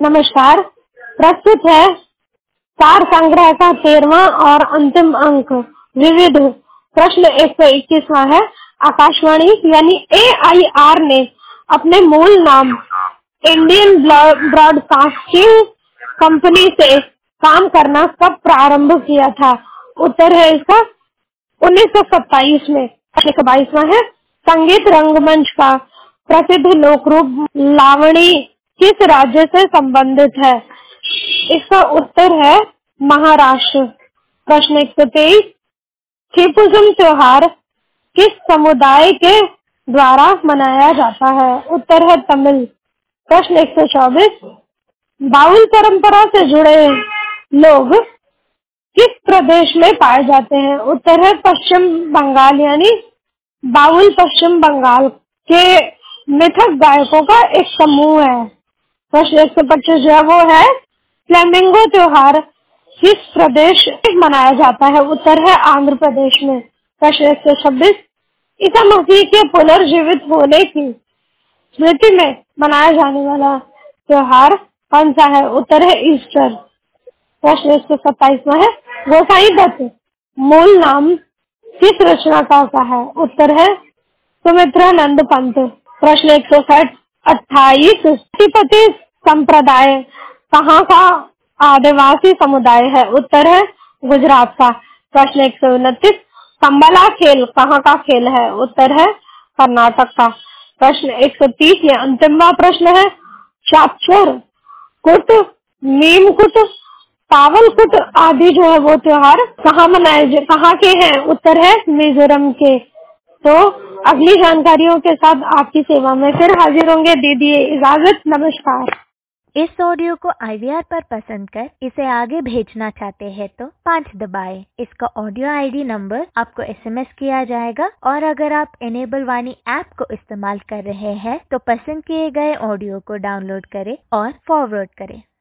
नमस्कार। प्रस्तुत है सार संग्रह का 13वां और अंतिम अंक। विविध प्रश्न 121वां है। आकाशवाणी यानी AIR ने अपने मूल नाम इंडियन ब्रॉडकास्टिंग कंपनी से काम करना कब प्रारंभ किया था? उत्तर है इसका 1927 में। 22वां है। संगीत रंगमंच का प्रसिद्ध लोकरूप लावणी किस राज्य से संबंधित है? इसका उत्तर है महाराष्ट्र। प्रश्न 123 थीपुसम त्योहार किस समुदाय के द्वारा मनाया जाता है? उत्तर है तमिल। प्रश्न 124 बाउल परंपरा से जुड़े लोग किस प्रदेश में पाए जाते हैं? उत्तर है पश्चिम बंगाल यानी बाउल पश्चिम बंगाल के मिथक गायकों का एक समूह है। प्रश्न 125 जो है वो है फ्लेमिंगो त्योहार किस प्रदेश में मनाया जाता है? उत्तर है आंध्र प्रदेश में। प्रश्न 126 ईसा मसीह के पुनर्जीवित होने की स्मृति में मनाया जाने वाला त्योहार कौन सा है? उत्तर है ईस्टर। प्रश्न 127वां है गोसाई दत्त मूल नाम किस रचनाकार का है? उत्तर है सुमित्रानंद पंत। प्रश्न 128 तिपति संप्रदाय कहाँ का आदिवासी समुदाय है? उत्तर है गुजरात का। प्रश्न 129 कंबला खेल कहाँ का खेल है? उत्तर है कर्नाटक का। प्रश्न 130 ये अंतिमवा प्रश्न है चापचर कुट नीमकुट पावलकुट आदि जो है वो त्योहार कहाँ के हैं? उत्तर है मिजोरम के। तो अगली जानकारियों के साथ आपकी सेवा में फिर हाजिर होंगे। दीजिए इजाजत। नमस्कार। इस ऑडियो को IVR पर पसंद कर इसे आगे भेजना चाहते हैं तो 5 दबाएं। इसका ऑडियो ID नंबर आपको SMS किया जाएगा और अगर आप इनेबल वाणी ऐप को इस्तेमाल कर रहे हैं तो पसंद किए गए ऑडियो को डाउनलोड करें और फॉरवर्ड करें।